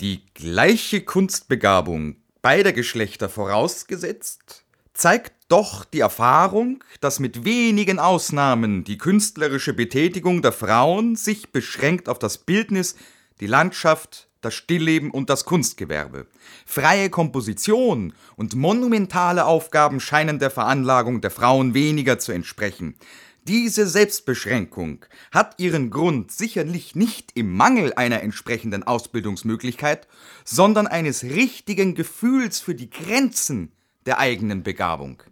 Die gleiche Kunstbegabung beider Geschlechter vorausgesetzt, zeigt doch die Erfahrung, dass mit wenigen Ausnahmen die künstlerische Betätigung der Frauen sich beschränkt auf das Bildnis, die Landschaft, das Stillleben und das Kunstgewerbe. Freie Komposition und monumentale Aufgaben scheinen der Veranlagung der Frauen weniger zu entsprechen. Diese Selbstbeschränkung hat ihren Grund sicherlich nicht im Mangel einer entsprechenden Ausbildungsmöglichkeit, sondern eines richtigen Gefühls für die Grenzen der eigenen Begabung.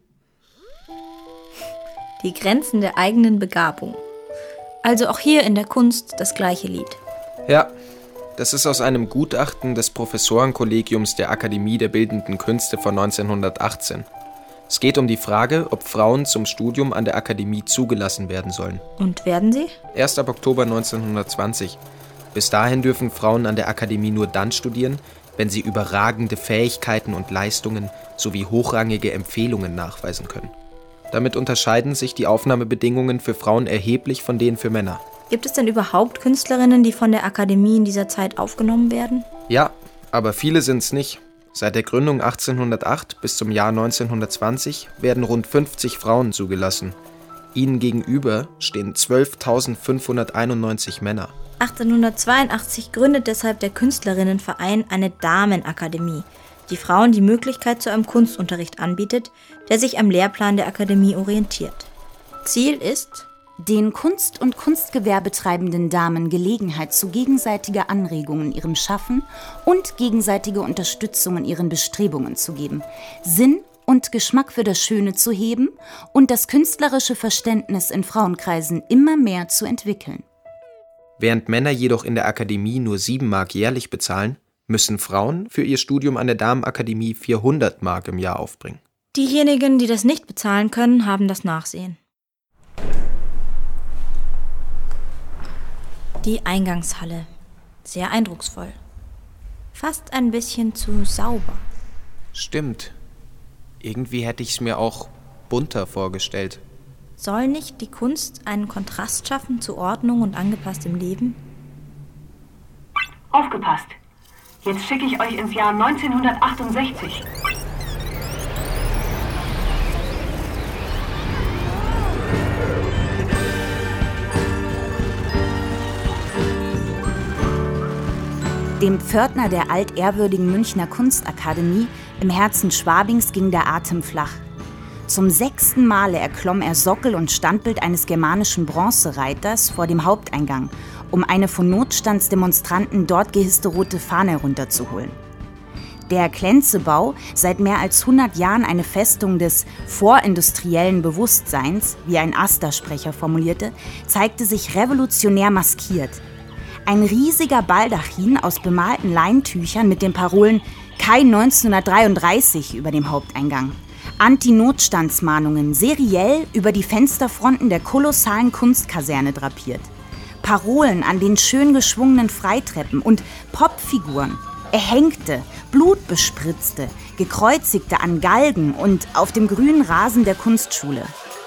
Die Grenzen der eigenen Begabung. Also auch hier in der Kunst das gleiche Lied. Ja, das ist aus einem Gutachten des Professorenkollegiums der Akademie der Bildenden Künste von 1918. Es geht um die Frage, ob Frauen zum Studium an der Akademie zugelassen werden sollen. Und werden sie? Erst ab Oktober 1920. Bis dahin dürfen Frauen an der Akademie nur dann studieren, wenn sie überragende Fähigkeiten und Leistungen sowie hochrangige Empfehlungen nachweisen können. Damit unterscheiden sich die Aufnahmebedingungen für Frauen erheblich von denen für Männer. Gibt es denn überhaupt Künstlerinnen, die von der Akademie in dieser Zeit aufgenommen werden? Ja, aber viele sind es nicht. Seit der Gründung 1808 bis zum Jahr 1920 werden rund 50 Frauen zugelassen. Ihnen gegenüber stehen 12.591 Männer. 1882 gründet deshalb der Künstlerinnenverein eine Damenakademie, die Frauen die Möglichkeit zu einem Kunstunterricht anbietet, der sich am Lehrplan der Akademie orientiert. Ziel ist, den Kunst- und Kunstgewerbe treibenden Damen Gelegenheit zu gegenseitiger Anregung in ihrem Schaffen und gegenseitige Unterstützung in ihren Bestrebungen zu geben, Sinn und Geschmack für das Schöne zu heben und das künstlerische Verständnis in Frauenkreisen immer mehr zu entwickeln. Während Männer jedoch in der Akademie nur 7 Mark jährlich bezahlen, müssen Frauen für ihr Studium an der Damenakademie 400 Mark im Jahr aufbringen. Diejenigen, die das nicht bezahlen können, haben das Nachsehen. Die Eingangshalle. Sehr eindrucksvoll. Fast ein bisschen zu sauber. Stimmt. Irgendwie hätte ich es mir auch bunter vorgestellt. Soll nicht die Kunst einen Kontrast schaffen zu Ordnung und angepasstem Leben? Aufgepasst! Jetzt schicke ich euch ins Jahr 1968. Dem Pförtner der altehrwürdigen Münchner Kunstakademie im Herzen Schwabings ging der Atem flach. Zum 6. Male erklomm er Sockel und Standbild eines germanischen Bronzereiters vor dem Haupteingang, um eine von Notstandsdemonstranten dort gehisste rote Fahne herunterzuholen. Der Klenzebau, seit mehr als 100 Jahren eine Festung des vorindustriellen Bewusstseins, wie ein Asta-Sprecher formulierte, zeigte sich revolutionär maskiert. Ein riesiger Baldachin aus bemalten Leintüchern mit den Parolen „Kein 1933" über dem Haupteingang. Anti-Notstandsmahnungen seriell über die Fensterfronten der kolossalen Kunstkaserne drapiert. Parolen an den schön geschwungenen Freitreppen und Popfiguren. Erhängte, blutbespritzte, gekreuzigte an Galgen und auf dem grünen Rasen der Kunstschule.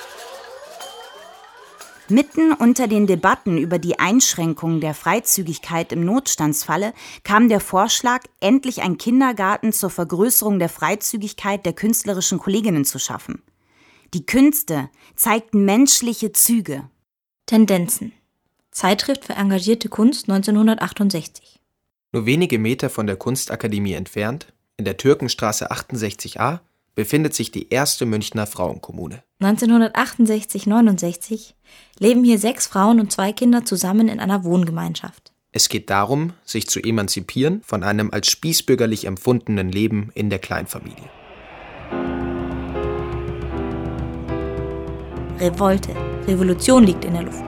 Mitten unter den Debatten über die Einschränkung der Freizügigkeit im Notstandsfalle kam der Vorschlag, endlich einen Kindergarten zur Vergrößerung der Freizügigkeit der künstlerischen Kolleginnen zu schaffen. Die Künste zeigten menschliche Züge. Tendenzen. Zeitschrift für engagierte Kunst 1968. Nur wenige Meter von der Kunstakademie entfernt, in der Türkenstraße 68a, befindet sich die erste Münchner Frauenkommune. 1968/69 leben hier 6 Frauen und 2 Kinder zusammen in einer Wohngemeinschaft. Es geht darum, sich zu emanzipieren von einem als spießbürgerlich empfundenen Leben in der Kleinfamilie. Revolte. Revolution liegt in der Luft.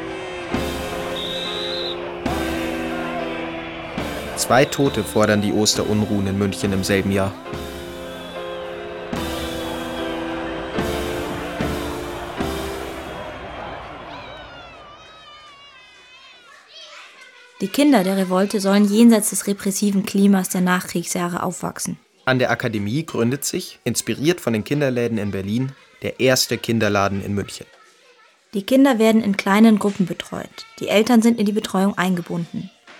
2 Tote fordern die Osterunruhen in München im selben Jahr. Die Kinder der Revolte sollen jenseits des repressiven Klimas der Nachkriegsjahre aufwachsen. An der Akademie gründet sich, inspiriert von den Kinderläden in Berlin, der erste Kinderladen in München. Die Kinder werden in kleinen Gruppen betreut. Die Eltern sind in die Betreuung eingebunden.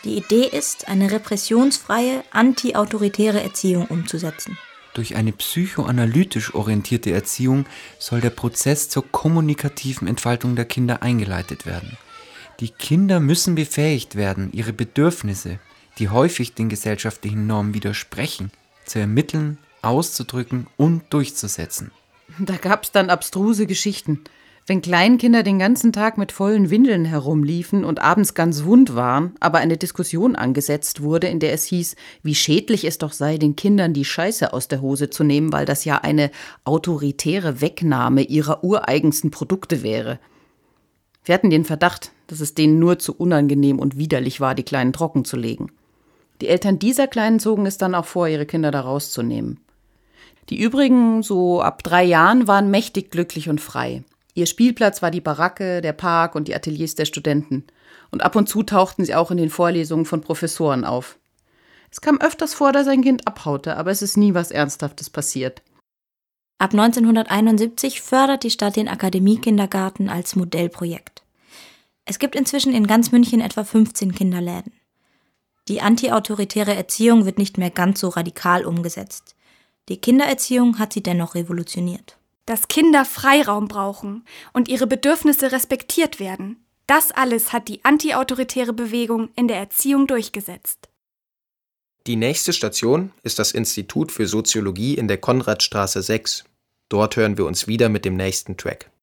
Die Idee ist, eine repressionsfreie, antiautoritäre Erziehung umzusetzen. Durch eine psychoanalytisch orientierte Erziehung soll der Prozess zur kommunikativen Entfaltung der Kinder eingeleitet werden. Die Kinder müssen befähigt werden, ihre Bedürfnisse, die häufig den gesellschaftlichen Normen widersprechen, zu ermitteln, auszudrücken und durchzusetzen. Da gab's dann abstruse Geschichten. Wenn Kleinkinder den ganzen Tag mit vollen Windeln herumliefen und abends ganz wund waren, aber eine Diskussion angesetzt wurde, in der es hieß, wie schädlich es doch sei, den Kindern die Scheiße aus der Hose zu nehmen, weil das ja eine autoritäre Wegnahme ihrer ureigensten Produkte wäre. Wir hatten den Verdacht, dass es denen nur zu unangenehm und widerlich war, die Kleinen trocken zu legen. Die Eltern dieser Kleinen zogen es dann auch vor, ihre Kinder da rauszunehmen. Die übrigen, so ab 3 Jahren, waren mächtig glücklich und frei. Ihr Spielplatz war die Baracke, der Park und die Ateliers der Studenten. Und ab und zu tauchten sie auch in den Vorlesungen von Professoren auf. Es kam öfters vor, dass ein Kind abhaute, aber es ist nie was Ernsthaftes passiert. Ab 1971 fördert die Stadt den Akademiekindergarten als Modellprojekt. Es gibt inzwischen in ganz München etwa 15 Kinderläden. Die antiautoritäre Erziehung wird nicht mehr ganz so radikal umgesetzt. Die Kindererziehung hat sie dennoch revolutioniert. Dass Kinder Freiraum brauchen und ihre Bedürfnisse respektiert werden. Das alles hat die antiautoritäre Bewegung in der Erziehung durchgesetzt. Die nächste Station ist das Institut für Soziologie in der Konradstraße 6. Dort hören wir uns wieder mit dem nächsten Track.